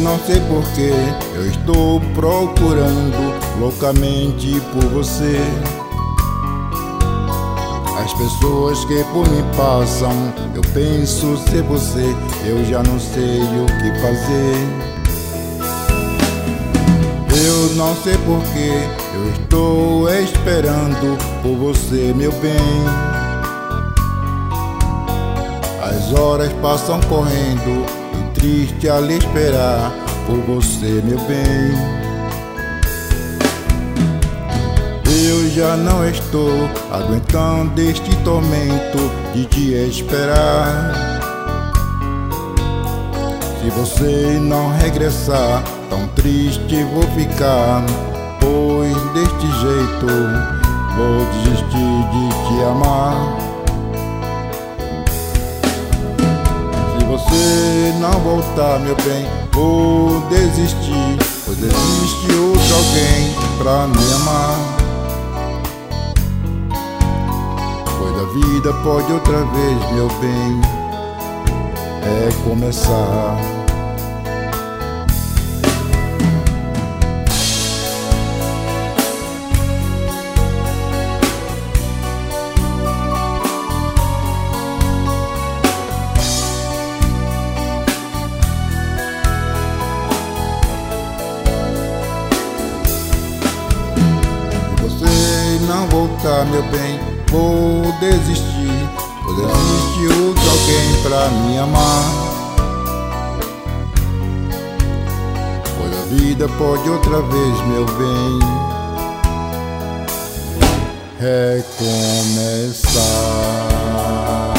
não sei porquê, eu estou procurando loucamente por você. As pessoas que por mim passam, eu penso ser você, eu já não sei o que fazer. Eu não sei porquê, eu estou esperando por você, meu bem. As horas passam correndo e triste a lhe esperar por você, meu bem. Eu já não estou aguentando este tormento de te esperar. Se você não regressar, tão triste vou ficar, pois deste jeito vou desistir de te amar. Se você não voltar, meu bem, vou desistir, pois existe outro alguém pra me amar. Pois a vida pode outra vez, meu bem, começar. Não voltar, meu bem, vou desistir, pois existe outro alguém pra me amar. Pois a vida pode outra vez, meu bem, recomeçar.